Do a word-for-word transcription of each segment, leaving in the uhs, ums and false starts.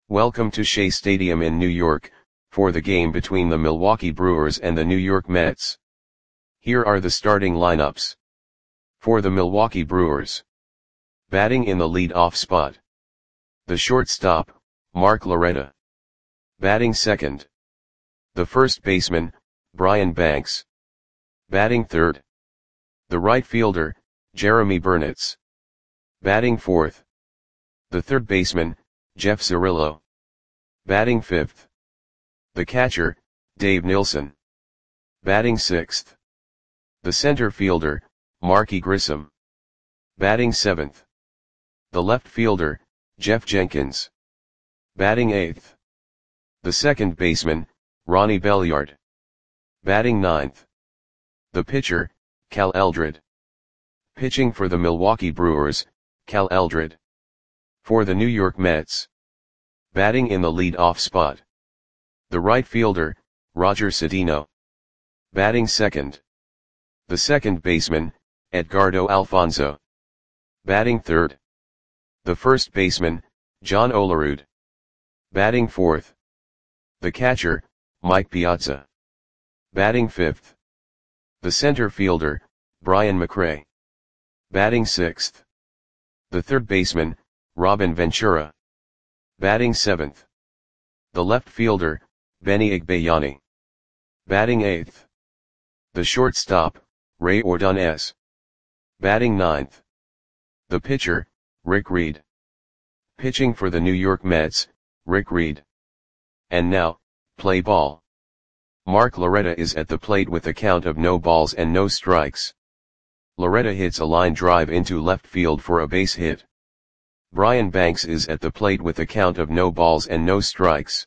Welcome to Shea Stadium in New York, for the game between the Milwaukee Brewers and the New York Mets. Here are the starting lineups. For the Milwaukee Brewers. Batting in the lead-off spot. The shortstop, Mark Loretta. Batting second. The first baseman, Brian Banks. Batting third. The right fielder, Jeremy Burnitz. Batting fourth. The third baseman, Jeff Cirillo. Batting fifth. The catcher, Dave Nilsson. Batting sixth. The center fielder, Marky Grissom. Batting seventh. The left fielder, Jeff Jenkins. Batting eighth. The second baseman, Ronnie Belliard. Batting ninth. The pitcher, Cal Eldred. Pitching for the Milwaukee Brewers, Cal Eldred. For the New York Mets. Batting in the lead-off spot. The right fielder, Roger Cedeno. Batting second. The second baseman, Edgardo Alfonzo. Batting third. The first baseman, John Olerud. Batting fourth. The catcher, Mike Piazza. Batting fifth. The center fielder, Brian McRae. Batting sixth. The third baseman, Robin Ventura. Batting seventh. The left fielder, Benny Igbayani. Batting eighth. The shortstop, Ray Ordonez. Batting ninth. The pitcher, Rick Reed. Pitching for the New York Mets, Rick Reed. And now, play ball. Mark Loretta is at the plate with a count of no balls and no strikes. Loretta hits a line drive into left field for a base hit. Brian Banks is at the plate with a count of no balls and no strikes.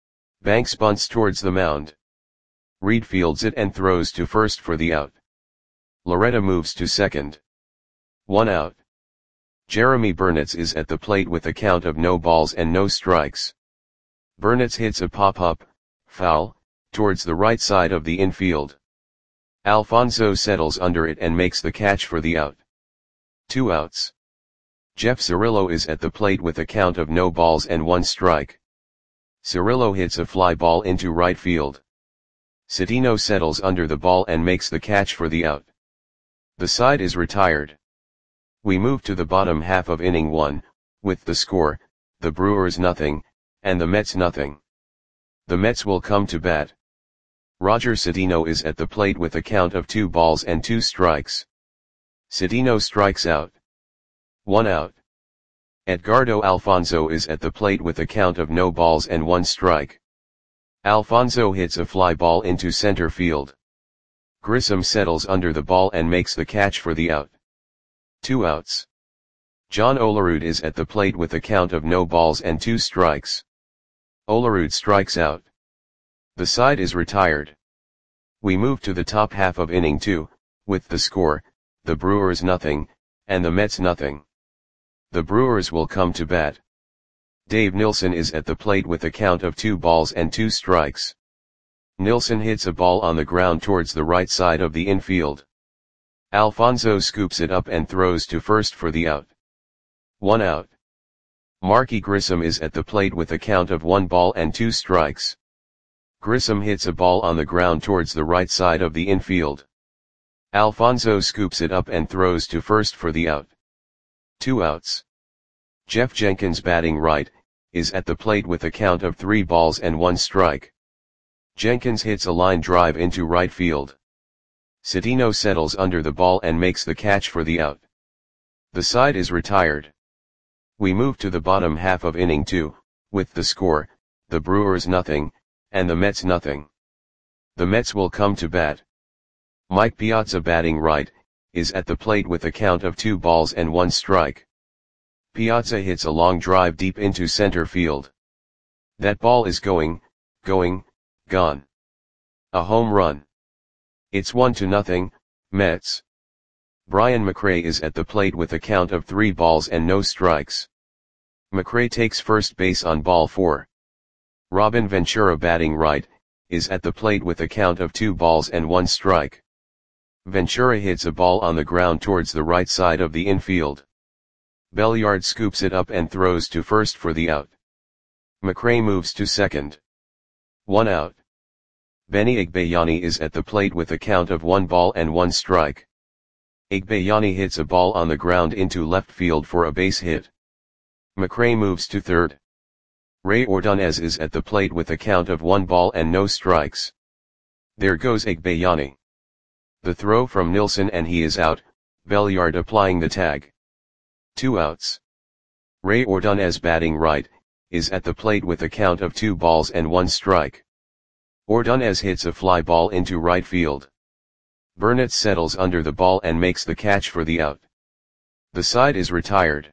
Banks bunts towards the mound. Reed fields it and throws to first for the out. Loretta moves to second. One out. Jeremy Burnitz is at the plate with a count of no balls and no strikes. Burnitz hits a pop-up, foul, towards the right side of the infield. Alfonzo settles under it and makes the catch for the out. Two outs. Jeff Cirillo is at the plate with a count of no balls and one strike. Cirillo hits a fly ball into right field. Cedeno settles under the ball and makes the catch for the out. The side is retired. We move to the bottom half of inning one, with the score, the Brewers nothing, and the Mets nothing. The Mets will come to bat. Roger Cedeno is at the plate with a count of two balls and two strikes. Cedeno strikes out. One out. Edgardo Alfonzo is at the plate with a count of no balls and one strike. Alfonzo hits a fly ball into center field. Grissom settles under the ball and makes the catch for the out. Two outs. John Olerud is at the plate with a count of no balls and two strikes. Olerud strikes out. The side is retired. We move to the top half of inning two, with the score, the Brewers nothing, and the Mets nothing. The Brewers will come to bat. Dave Nilsson is at the plate with a count of two balls and two strikes. Nilsson hits a ball on the ground towards the right side of the infield. Alfonzo scoops it up and throws to first for the out. One out. Marky Grissom is at the plate with a count of one ball and two strikes. Grissom hits a ball on the ground towards the right side of the infield. Alfonzo scoops it up and throws to first for the out. Two outs. Jeff Jenkins batting right, is at the plate with a count of three balls and one strike. Jenkins hits a line drive into right field. Cedeno settles under the ball and makes the catch for the out. The side is retired. We move to the bottom half of inning two, with the score, the Brewers nothing, and the Mets nothing. The Mets will come to bat. Mike Piazza batting right, is at the plate with a count of two balls and one strike. Piazza hits a long drive deep into center field. That ball is going, going, gone. A home run. It's one to nothing, Mets. Brian McRae is at the plate with a count of three balls and no strikes. McRae takes first base on ball four. Robin Ventura batting right, is at the plate with a count of two balls and one strike. Ventura hits a ball on the ground towards the right side of the infield. Belliard scoops it up and throws to first for the out. McRae moves to second. One out. Benny Igbayani is at the plate with a count of one ball and one strike. Igbayani hits a ball on the ground into left field for a base hit. McRae moves to third. Ray Ordonez is at the plate with a count of one ball and no strikes. There goes Igbayani. The throw from Nilsson and he is out, Belliard applying the tag. Two outs. Ray Ordonez batting right, is at the plate with a count of two balls and one strike. Ordonez hits a fly ball into right field. Burnett settles under the ball and makes the catch for the out. The side is retired.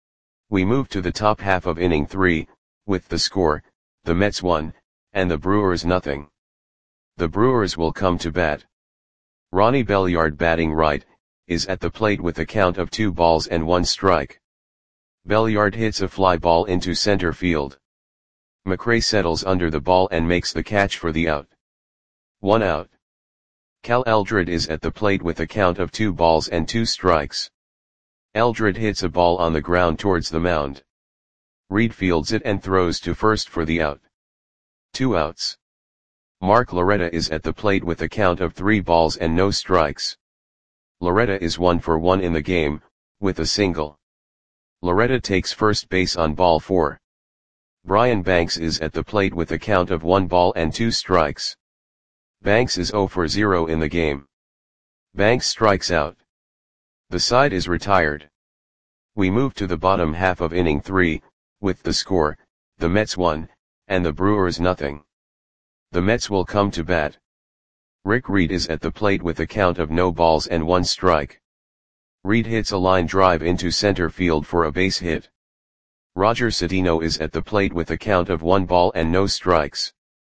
We move to the top half of inning three, with the score, the Mets one, and the Brewers nothing. The Brewers will come to bat. Ronnie Belliard batting right, is at the plate with a count of two balls and one strike. Belliard hits a fly ball into center field. McRae settles under the ball and makes the catch for the out. One out. Cal Eldred is at the plate with a count of two balls and two strikes. Eldred hits a ball on the ground towards the mound. Reed fields it and throws to first for the out. Two outs. Mark Loretta is at the plate with a count of three balls and no strikes. Loretta is one for one in the game, with a single. Loretta takes first base on ball four. Brian Banks is at the plate with a count of one ball and two strikes. Banks is zero for zero in the game. Banks strikes out. The side is retired. We move to the bottom half of inning three, with the score, the Mets one, and the Brewers nothing. The Mets will come to bat. Rick Reed is at the plate with a count of no balls and one strike. Reed hits a line drive into center field for a base hit. Roger Cedeno is at the plate with a count of one ball and no strikes.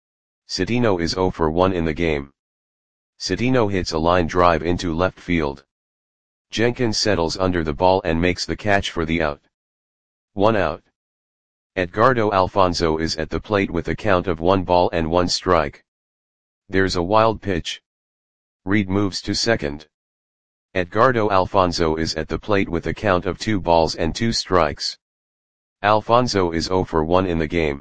Cedeno is zero for one in the game. Cedeno hits a line drive into left field. Jenkins settles under the ball and makes the catch for the out. One out. Edgardo Alfonzo is at the plate with a count of one ball and one strike. There's a wild pitch. Reed moves to second. Edgardo Alfonzo is at the plate with a count of two balls and two strikes. Alfonzo is zero for one in the game.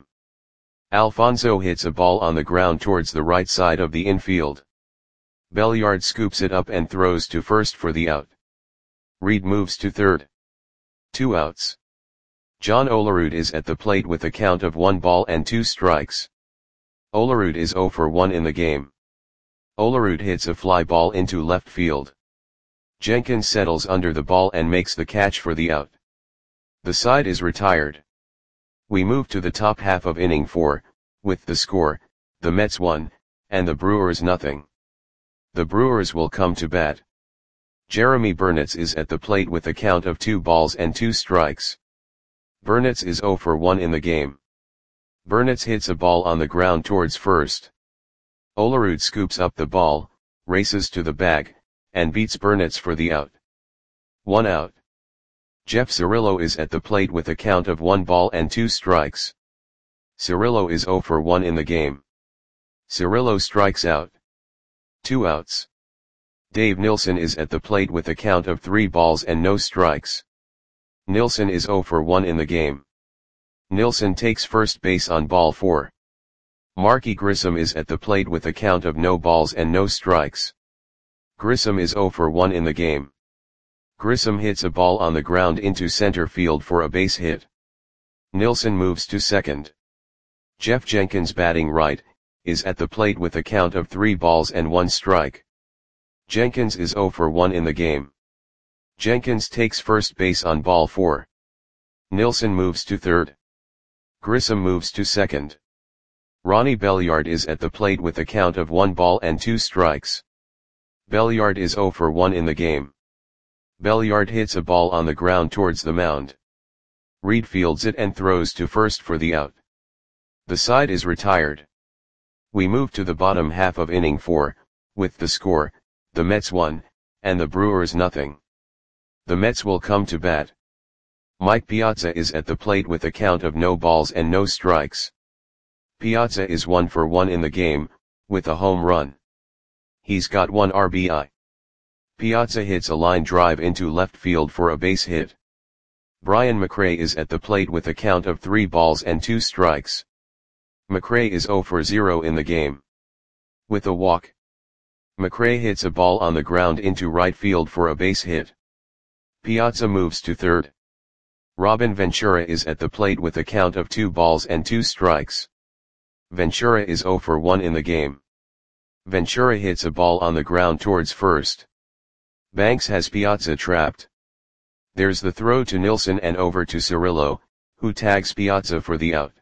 Alfonzo hits a ball on the ground towards the right side of the infield. Belliard scoops it up and throws to first for the out. Reed moves to third. Two outs. John Olerud is at the plate with a count of one ball and two strikes. Olerud is zero for one in the game. Olerud hits a fly ball into left field. Jenkins settles under the ball and makes the catch for the out. The side is retired. We move to the top half of inning four, with the score, the Mets one, and the Brewers nothing. The Brewers will come to bat. Jeremy Burnitz is at the plate with a count of two balls and two strikes. Burnitz is zero for one in the game. Burnitz hits a ball on the ground towards first. Olerud scoops up the ball, races to the bag, and beats Burnitz for the out. One out. Jeff Cirillo is at the plate with a count of one ball and two strikes. Cirillo is zero for one in the game. Cirillo strikes out. Two outs. Dave Nilsson is at the plate with a count of three balls and no strikes. Nilsson is zero for one in the game. Nilsson takes first base on ball four. Marky Grissom is at the plate with a count of no balls and no strikes. Grissom is zero for one in the game. Grissom hits a ball on the ground into center field for a base hit. Nilsson moves to second. Jeff Jenkins batting right, is at the plate with a count of three balls and one strike. Jenkins is zero for one in the game. Jenkins takes first base on ball four. Nilsson moves to third. Grissom moves to second. Ronnie Belliard is at the plate with a count of one ball and two strikes. Belliard is zero for one in the game. Belliard hits a ball on the ground towards the mound. Reed fields it and throws to first for the out. The side is retired. We move to the bottom half of inning four, with the score, the Mets one, and the Brewers nothing. The Mets will come to bat. Mike Piazza is at the plate with a count of no balls and no strikes. Piazza is one for one in the game, with a home run. He's got one R B I. Piazza hits a line drive into left field for a base hit. Brian McRae is at the plate with a count of three balls and two strikes. McRae is zero for zero in the game. With a walk, McRae hits a ball on the ground into right field for a base hit. Piazza moves to third. Robin Ventura is at the plate with a count of two balls and two strikes. Ventura is zero for one in the game. Ventura hits a ball on the ground towards first. Banks has Piazza trapped. There's the throw to Nilsson and over to Cirillo, who tags Piazza for the out.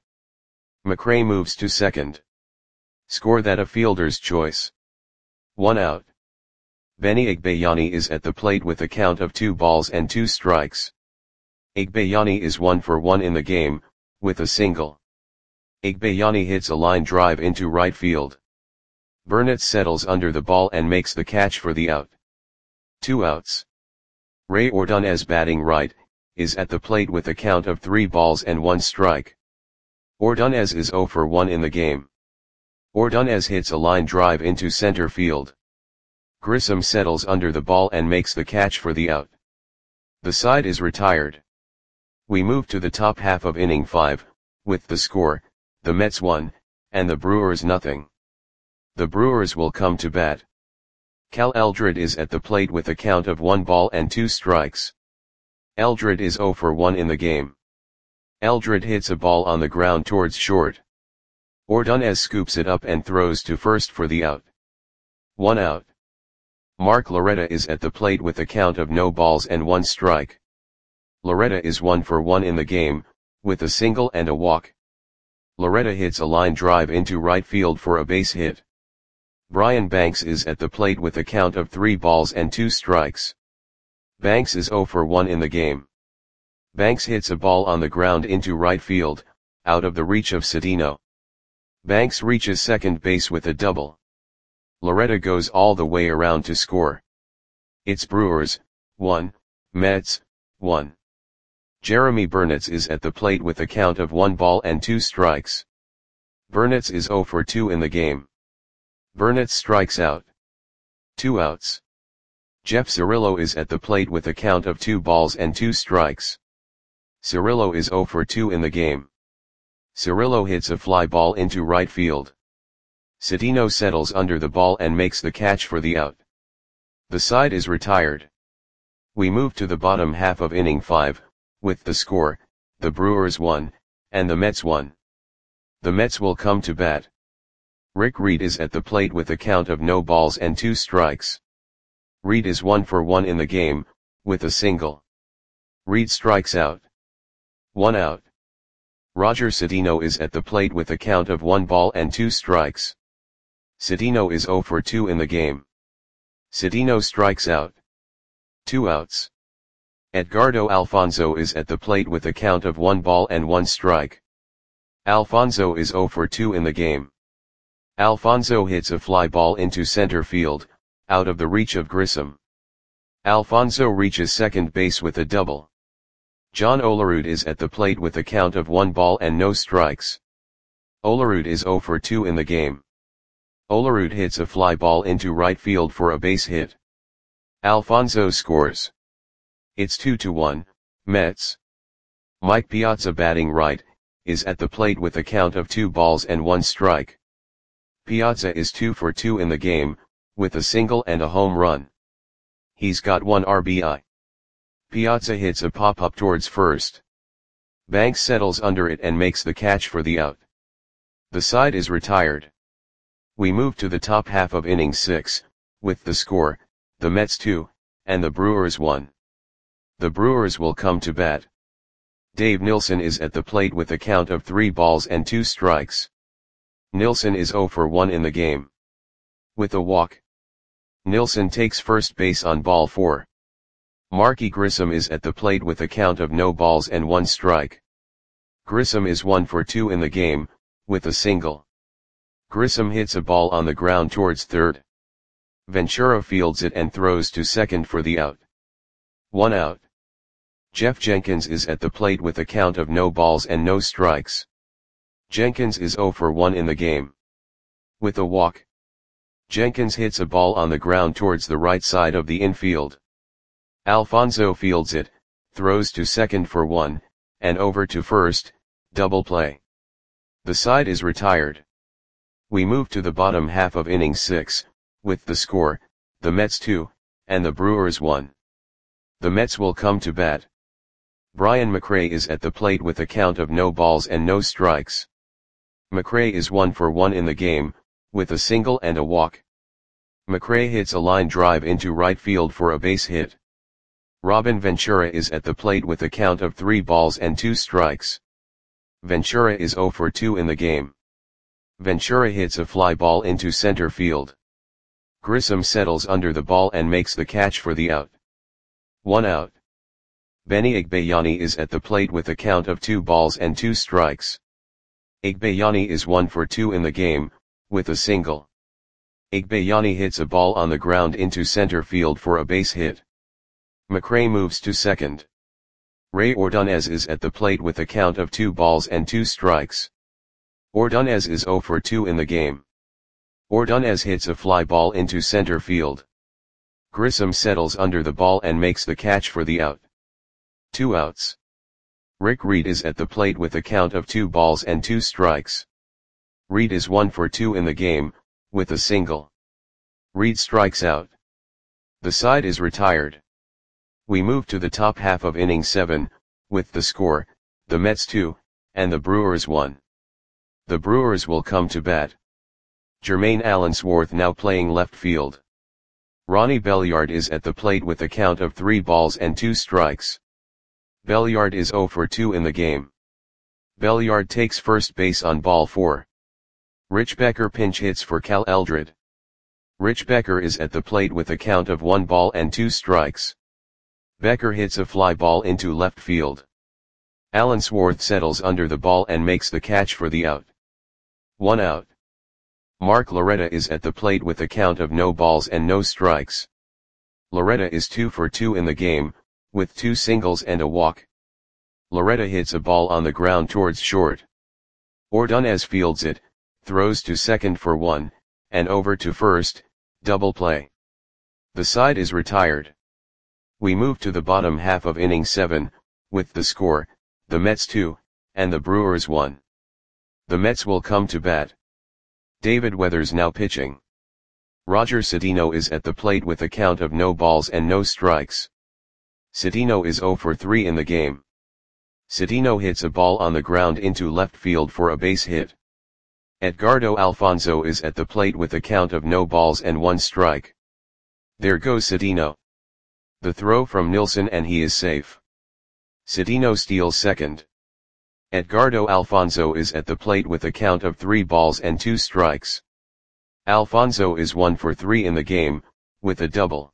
McRae moves to second. Score that a fielder's choice. One out. Benny Igbayani is at the plate with a count of two balls and two strikes. Igbayani is one for one in the game, with a single. Igbayani hits a line drive into right field. Burnett settles under the ball and makes the catch for the out. Two outs. Ray Ordonez, batting right, is at the plate with a count of three balls and one strike. Ordonez is zero for one in the game. Ordonez hits a line drive into center field. Grissom settles under the ball and makes the catch for the out. The side is retired. We move to the top half of inning five, with the score, the Mets one, and the Brewers nothing. The Brewers will come to bat. Cal Eldred is at the plate with a count of one ball and two strikes. Eldred is zero for one in the game. Eldred hits a ball on the ground towards short. Ordonez scoops it up and throws to first for the out. One out. Mark Loretta is at the plate with a count of no balls and one strike. Loretta is one for one in the game, with a single and a walk. Loretta hits a line drive into right field for a base hit. Brian Banks is at the plate with a count of three balls and two strikes. Banks is zero for one in the game. Banks hits a ball on the ground into right field, out of the reach of Cedeno. Banks reaches second base with a double. Loretta goes all the way around to score. It's Brewers, one, Mets, one. Jeremy Burnett is at the plate with a count of one ball and two strikes. Burnett is zero for two in the game. Burnett strikes out. Two outs. Jeff Cirillo is at the plate with a count of two balls and two strikes. Cirillo is zero for two in the game. Cirillo hits a fly ball into right field. Cedeno settles under the ball and makes the catch for the out. The side is retired. We move to the bottom half of inning five, with the score, the Brewers one, and the Mets one. The Mets will come to bat. Rick Reed is at the plate with a count of no balls and two strikes. Reed is one for one in the game, with a single. Reed strikes out. One out. Roger Cedeno is at the plate with a count of one ball and two strikes. Cedeno is zero for two in the game. Cedeno strikes out. Two outs. Edgardo Alfonzo is at the plate with a count of one ball and one strike. Alfonzo is zero for two in the game. Alfonzo hits a fly ball into center field, out of the reach of Grissom. Alfonzo reaches second base with a double. John Olerud is at the plate with a count of one ball and no strikes. Olerud is zero for two in the game. Olerud hits a fly ball into right field for a base hit. Alfonzo scores. It's two to one, Mets. Mike Piazza, batting right, is at the plate with a count of two balls and one strike. Piazza is two for two in the game, with a single and a home run. He's got one R B I. Piazza hits a pop-up towards first. Banks settles under it and makes the catch for the out. The side is retired. We move to the top half of inning six, with the score, the Mets two, and the Brewers one. The Brewers will come to bat. Dave Nilsson is at the plate with a count of three balls and two strikes. Nilsson is zero for one in the game. With a walk, Nilsson takes first base on ball four. Marky Grissom is at the plate with a count of no balls and one strike. Grissom is one for two in the game, with a single. Grissom hits a ball on the ground towards third. Ventura fields it and throws to second for the out. One out. Jeff Jenkins is at the plate with a count of no balls and no strikes. Jenkins is zero for one in the game. With a walk, Jenkins hits a ball on the ground towards the right side of the infield. Alfonzo fields it, throws to second for one, and over to first, double play. The side is retired. We move to the bottom half of inning six, with the score, the Mets two, and the Brewers one. The Mets will come to bat. Brian McRae is at the plate with a count of no balls and no strikes. McRae is one for one in the game, with a single and a walk. McRae hits a line drive into right field for a base hit. Robin Ventura is at the plate with a count of three balls and two strikes. Ventura is zero for two in the game. Ventura hits a fly ball into center field. Grissom settles under the ball and makes the catch for the out. One out. Benny Igbayani is at the plate with a count of two balls and two strikes. Igbayani is one for two in the game, with a single. Igbayani hits a ball on the ground into center field for a base hit. McRae moves to second. Ray Ordonez is at the plate with a count of two balls and two strikes. Ordonez is zero for two in the game. Ordonez hits a fly ball into center field. Grissom settles under the ball and makes the catch for the out. Two outs. Rick Reed is at the plate with a count of two balls and two strikes. Reed is one for two in the game, with a single. Reed strikes out. The side is retired. We move to the top half of inning seven, with the score, the Mets two, and the Brewers one. The Brewers will come to bat. Jermaine Allensworth now playing left field. Ronnie Belliard is at the plate with a count of three balls and two strikes. Belliard is zero for two in the game. Belliard takes first base on ball four. Rich Becker pinch hits for Cal Eldred. Rich Becker is at the plate with a count of one ball and two strikes. Becker hits a fly ball into left field. Allensworth settles under the ball and makes the catch for the out. One out. Mark Loretta is at the plate with a count of no balls and no strikes. Loretta is two for two in the game, with two singles and a walk. Loretta hits a ball on the ground towards short. Ordonez fields it, throws to second for one, and over to first, double play. The side is retired. We move to the bottom half of inning seven, with the score, the Mets two, and the Brewers one. The Mets will come to bat. David Weathers now pitching. Roger Cedeno is at the plate with a count of no balls and no strikes. Cedeno is zero for three in the game. Cedeno hits a ball on the ground into left field for a base hit. Edgardo Alfonzo is at the plate with a count of no balls and one strike. There goes Cedeno. The throw from Nilsson and he is safe. Cedeno steals second. Edgardo Alfonzo is at the plate with a count of three balls and two strikes. Alfonzo is one for three in the game, with a double.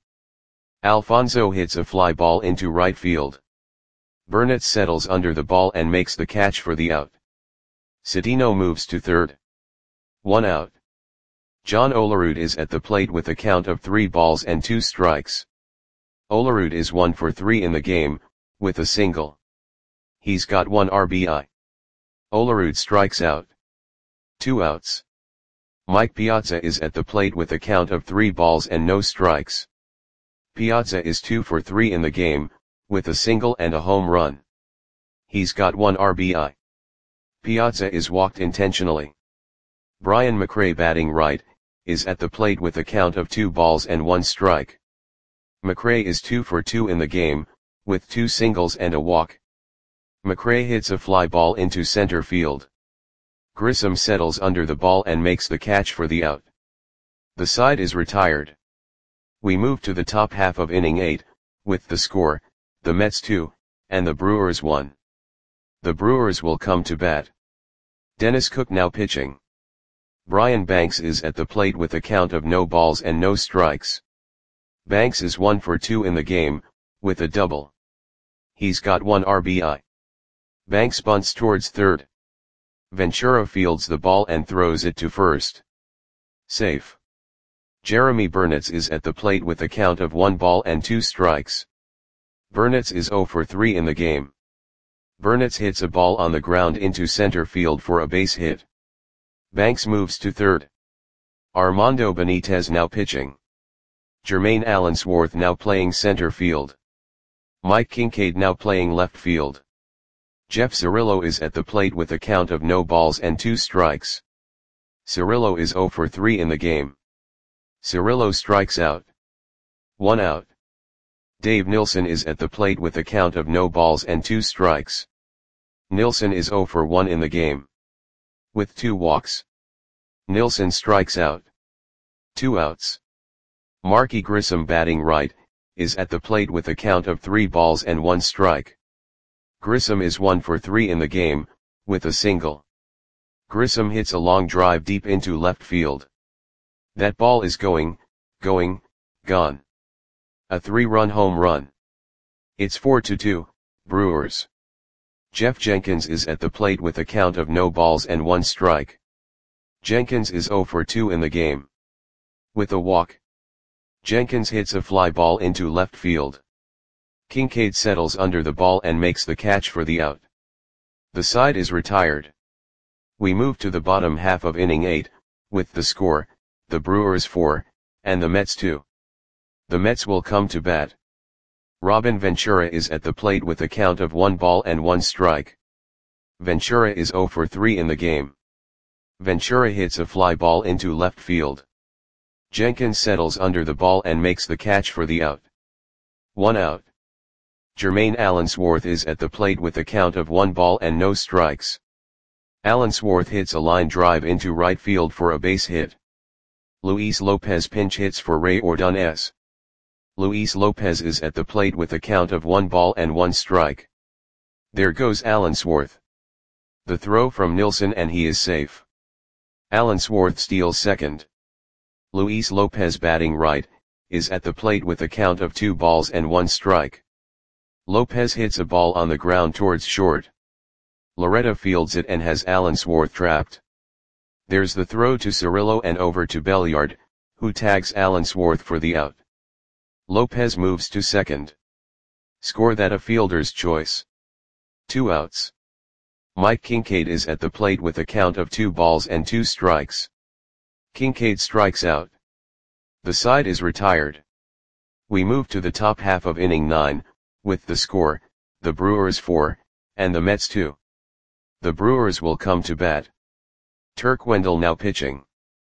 Alfonzo hits a fly ball into right field. Burnett settles under the ball and makes the catch for the out. Cedeno moves to third. One out. John Olerud is at the plate with a count of three balls and two strikes. Olerud is one for three in the game, with a single. He's got one R B I. Olerud strikes out. Two outs. Mike Piazza is at the plate with a count of three balls and no strikes. Piazza is two for three in the game, with a single and a home run. He's got one R B I. Piazza is walked intentionally. Brian McRae batting right, is at the plate with a count of two balls and one strike. McRae is two for two in the game, with two singles and a walk. McRae hits a fly ball into center field. Grissom settles under the ball and makes the catch for the out. The side is retired. We move to the top half of inning eight, with the score, the Mets two, and the Brewers one. The Brewers will come to bat. Dennis Cook now pitching. Brian Banks is at the plate with a count of no balls and no strikes. Banks is one for two in the game, with a double. He's got one R B I. Banks bunts towards third. Ventura fields the ball and throws it to first. Safe. Jeremy Burnitz is at the plate with a count of one ball and two strikes. Burnitz is zero for three in the game. Burnitz hits a ball on the ground into center field for a base hit. Banks moves to third. Armando Benitez now pitching. Jermaine Allensworth now playing center field. Mike Kincaid now playing left field. Jeff Cirillo is at the plate with a count of no balls and two strikes. Cirillo is zero for three in the game. Cirillo strikes out. One out. Dave Nilsson is at the plate with a count of no balls and two strikes. Nilsson is zero for one in the game. With two walks. Nilsson strikes out. Two outs. Marky Grissom, batting right, is at the plate with a count of three balls and one strike. Grissom is one for three in the game, with a single. Grissom hits a long drive deep into left field. That ball is going, going, gone. A three-run home run. It's four to two, Brewers. Jeff Jenkins is at the plate with a count of no balls and one strike. Jenkins is zero for two in the game. With a walk. Jenkins hits a fly ball into left field. Kincaid settles under the ball and makes the catch for the out. The side is retired. We move to the bottom half of inning eight, with the score, the Brewers four, and the Mets two. The Mets will come to bat. Robin Ventura is at the plate with a count of one ball and one strike. Ventura is zero for three in the game. Ventura hits a fly ball into left field. Jenkins settles under the ball and makes the catch for the out. One out. Jermaine Allensworth is at the plate with a count of one ball and no strikes. Allensworth hits a line drive into right field for a base hit. Luis Lopez pinch hits for Ray Ordonez. Luis Lopez is at the plate with a count of one ball and one strike. There goes Allensworth. The throw from Nilsson and he is safe. Allensworth steals second. Luis Lopez, batting right, is at the plate with a count of two balls and one strike. Lopez hits a ball on the ground towards short. Loretta fields it and has Allensworth trapped. There's the throw to Cirillo and over to Belliard, who tags Allensworth for the out. Lopez moves to second. Score that a fielder's choice. Two outs. Mike Kincaid is at the plate with a count of two balls and two strikes. Kincaid strikes out. The side is retired. We move to the top half of inning nine, with the score, the Brewers four, and the Mets two. The Brewers will come to bat. Turk Wendell now pitching.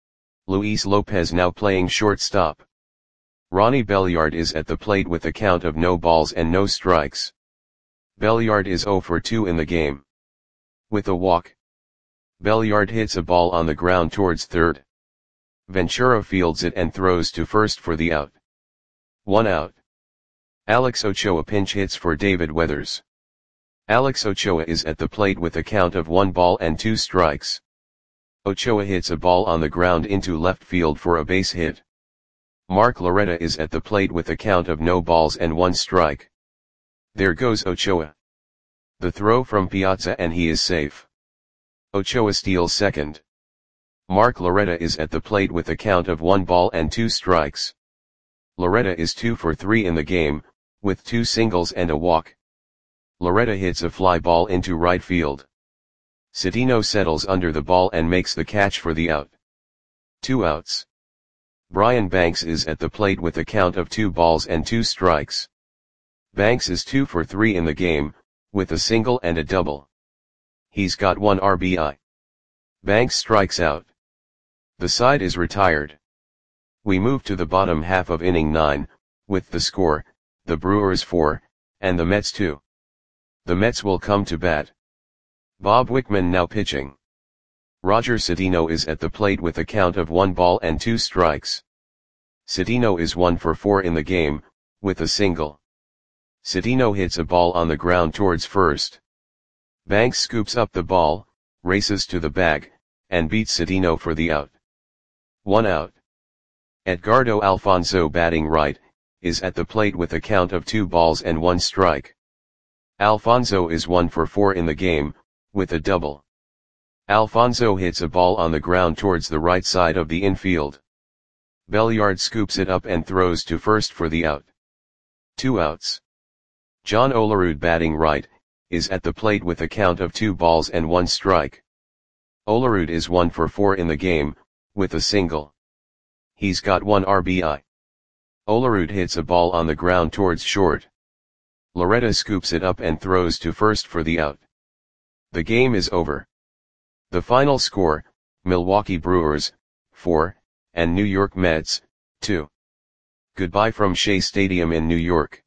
Luis Lopez now playing shortstop. Ronnie Belliard is at the plate with a count of no balls and no strikes. Belliard is zero for two in the game. With a walk. Belliard hits a ball on the ground towards third. Ventura fields it and throws to first for the out. One out. Alex Ochoa pinch hits for David Weathers. Alex Ochoa is at the plate with a count of one ball and two strikes. Ochoa hits a ball on the ground into left field for a base hit. Mark Loretta is at the plate with a count of no balls and one strike. There goes Ochoa. The throw from Piazza and he is safe. Ochoa steals second. Mark Loretta is at the plate with a count of one ball and two strikes. Loretta is two for three in the game, with two singles and a walk. Loretta hits a fly ball into right field. Cedeno settles under the ball and makes the catch for the out. Two outs. Brian Banks is at the plate with a count of two balls and two strikes. Banks is two for three in the game, with a single and a double. He's got one R B I. Banks strikes out. The side is retired. We move to the bottom half of inning nine, with the score, the Brewers four, and the Mets two. The Mets will come to bat. Bob Wickman now pitching. Roger Cedeno is at the plate with a count of one ball and two strikes. Cedeno is one for four in the game, with a single. Cedeno hits a ball on the ground towards first. Banks scoops up the ball, races to the bag, and beats Cedeno for the out. One out. Edgardo Alfonso, batting right, is at the plate with a count of two balls and one strike. Alfonso is one for four in the game, with a double. Alfonso hits a ball on the ground towards the right side of the infield. Belliard scoops it up and throws to first for the out. Two outs. John Olerud, batting right, is at the plate with a count of two balls and one strike. Olerud is one for four in the game, with a single. He's got one R B I. Olerud hits a ball on the ground towards short. Loretta scoops it up and throws to first for the out. The game is over. The final score, Milwaukee Brewers, four, and New York Mets, two. Goodbye from Shea Stadium in New York.